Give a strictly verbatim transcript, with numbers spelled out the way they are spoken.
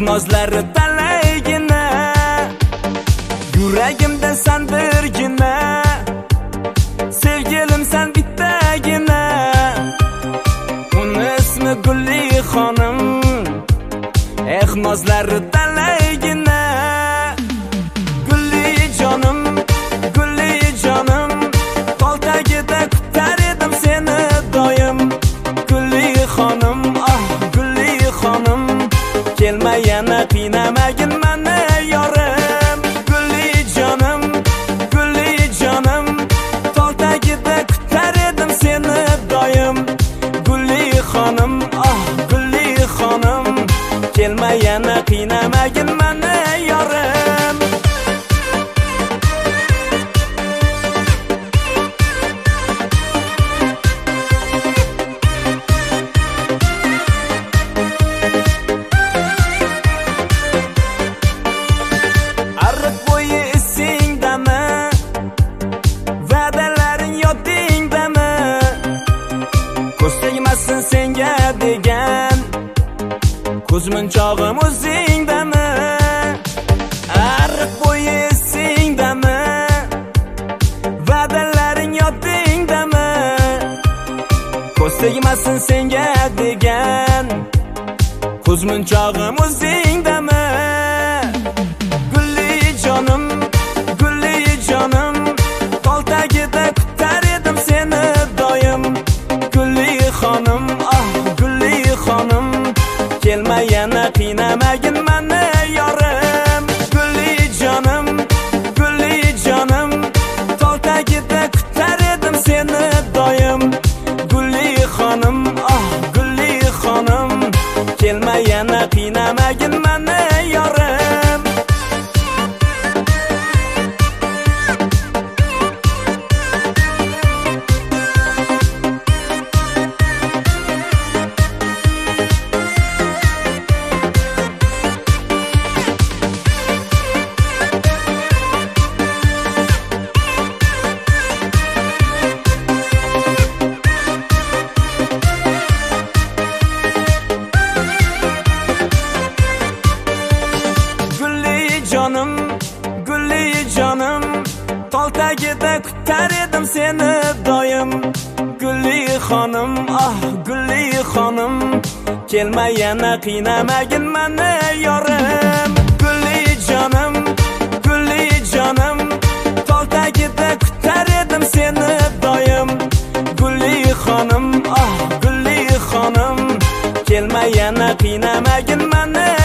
nozlari talaygina, yuragimda san birgina, sevgilim san bittagina. Uni ismi Gulli xonim, eh nozlari talaygina. Gulli jonim, Gulli jonim, tol tagida kutar edim seni doim. Gulli xonim, ah Gulli xonim, kelma yana qiynamagin meni yorim. Gulli jonim, Gulli jonim, tol tagida kutar edim seni doim. Gulli xonim, ah Gulli xonim, kelma yana qiynamagin meni yorim. Ariq bo'yi esingdami, va'dalaring yodingdami, ko'z tegmasin senga degan ko'zmunchog'im o'zingdami. Ariq bo'yi esingdami, va'dalaring yodingdami, ko'z tegmasin senga degan ko'zmunchog'im o'zingdami. Gulli jonim, Gulli jonim, tol tagida kutar edim seni doim. Gulli xonim, ah Gulli xonim, kelma yana qiynamagin meni yorim. Gulli jonim, Gulli jonim, tol tagida kutar edim seni doim. Gulli xonim, ah Gulli xonim, kelma yana qiynamagin meni yorim. Jonim, Gulli jonim, tol tagida kutar edim seni doim. Gulli xonim, ah Gulli xonim, kelma yana qiynamagin meni yorim. Gulli jonim, Gulli jonim, tol tagida kutar edim seni doim. Gulli xonim, ah Gulli xonim, kelma yana qiynamagin meni